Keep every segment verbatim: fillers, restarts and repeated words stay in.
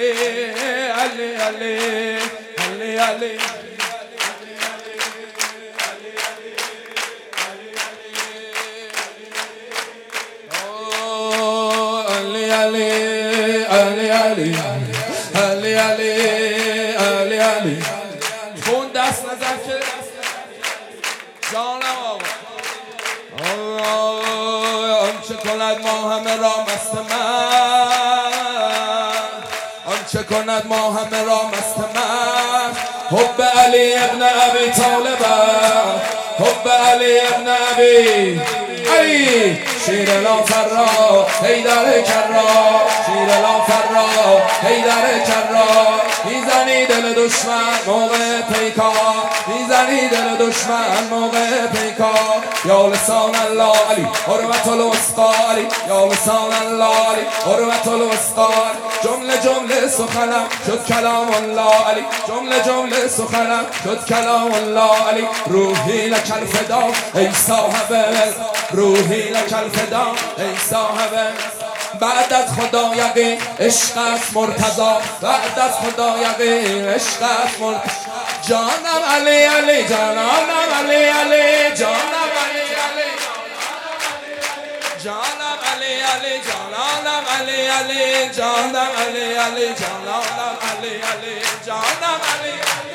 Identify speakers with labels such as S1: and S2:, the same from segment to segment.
S1: علی علی علی علی علی علی علی علی علی خون دست نزن که جانم آقا آنچه کند ما همه را مست من آنچه کند ما همه را مست من حب علی ابن ابی طالب حب علی ابن ابی علی شیر لافرا حیدر کرا شیر لافرا حیدر کرا میزنی دل دشمن موقع پیکار میزنی دل دشمن موقع پیکار یا لسان الله علی حرمت الوسطی علی یا لسان الله علی حرمت الوسطی جمله جمله سخنم شد کلام الله علی جمله جمله سخنم شد کلام الله علی روحی لک الفدا ای صاحب روحی لک الفدا ای صاحب بعد از خدا یقین عشق است مرتضی بعد از خدا یقین عشق است مرتضی جانم علی علی جانم علی علی جانم علی علی جانم علی علی جانم علی علی جانم علی علی جانم علی علی جانم علی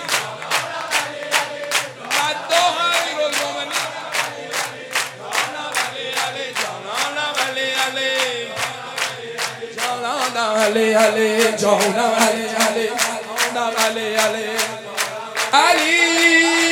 S1: علی علی جانم علی علی جانم علی علی علی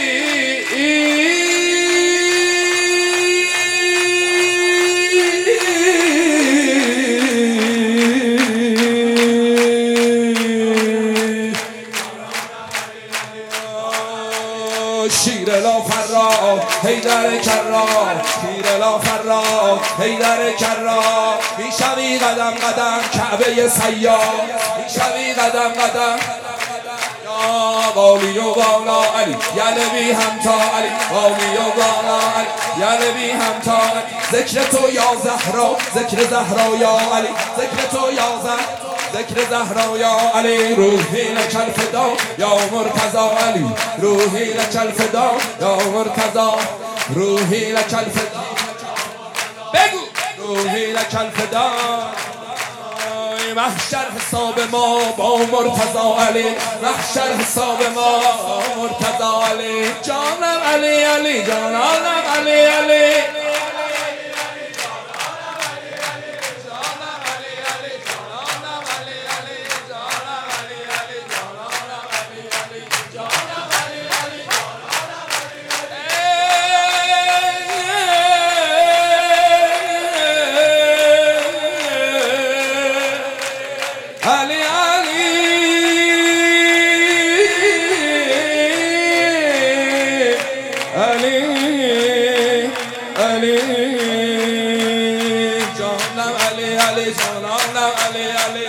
S1: شیر لافرا حیدر کرا شیر لافرا حیدر کرا میشوی قدم قدم کعبه سیار میشوی قدم قدم یا والی و والا علی یعنی بی همتا علی والی و والا علی یعنی بی همتا ذکر تو یا زهرا ذکر زهرا یا علی ذکر تو یا زهرا ذکر زهرا یا علی روحی لک الفدا یا مرتضی علی روحی لک الفدا یا مرتضی روحی لک الفدا بگو روحی لک الفدا محشر حساب ما با مرتضی علی محشر حساب ما مرتضی علی جانم علی علی جانم علی علی علی علی علی جانم علی علی جانم علی علی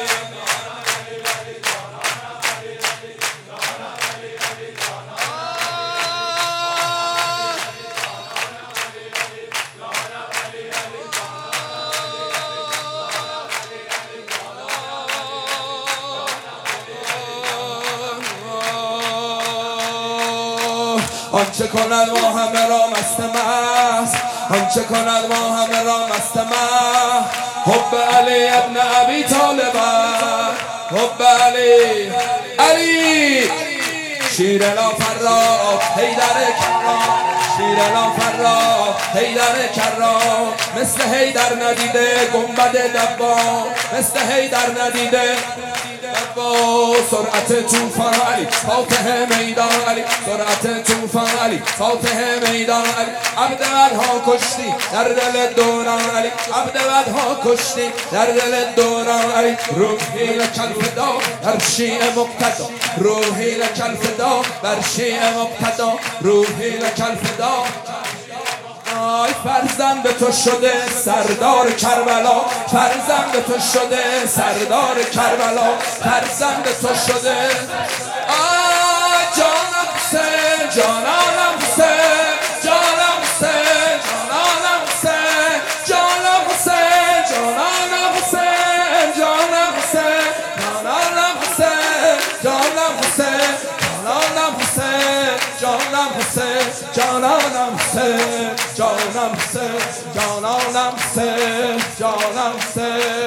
S1: آنچه کند ما همه را مست مست آنچه کند ما همه را مست مست حب علی ابن ابی طالب حب علی علی شیر لافرا حیدر کرا شیر لافرا حیدر کرا مثل حیدر ندیده گنبد دبا مثل حیدر ندیده با سرعت توفان علی فاتح میدان علی سرعت توفان علی فاتح میدان علی عبد ها کشتی در دل دوران علی عبد ها کشتی در دل دوران علی روحی لکل فدا بر شیعه مقتدا روحی لکل فدا بر شیعه مقتدا روحی لکل فدا آی فرزند تو شده سردار کربلا فرزند تو شده سردار کربلا فرزند تو شده آی جانم حسین جانم حسین جانم حسین جانم حسین جانم حسین جانم حسین جانم حسین جانم حسین جانم حسین جانم حسین جانم حسین جانم حسین جانم حسین جانم حسین جانم حسین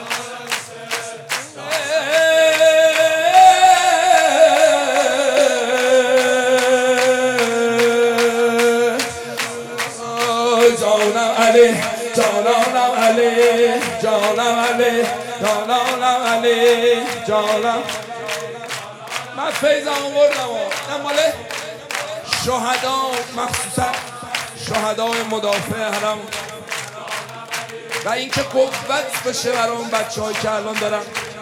S1: جانم علی جانم علی جانم علی جانم علی جانم من فیضم آوردم و ماله شهدا مخصوصا شهدای مدافع حرم و اینکه قوت بشه برای اون بچه هایی که الان دارن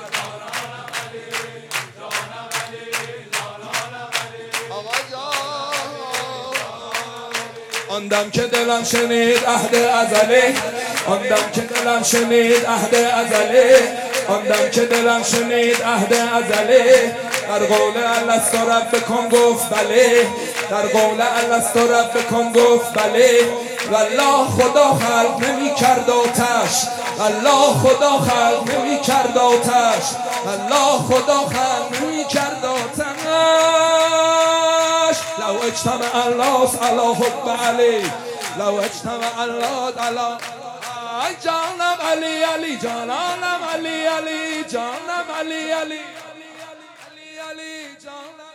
S1: آن دم که دلم شنید عهد ازلی آن دم که دلم شنید عهد ازلی آن دم که دلم شنید عهد ازلی در قول الست ربکم گفت بله در قول الست ربکم گفت بله والله خدا خلق نمی کرد آتش والله خدا خلق نمی کرد آتش والله خدا خلق نمی کرد آتش لو اجتمع الناس على حب علی لو اجتمع الناس على جانم علی علی جانم علی علی جانم علی علی علی علی جانم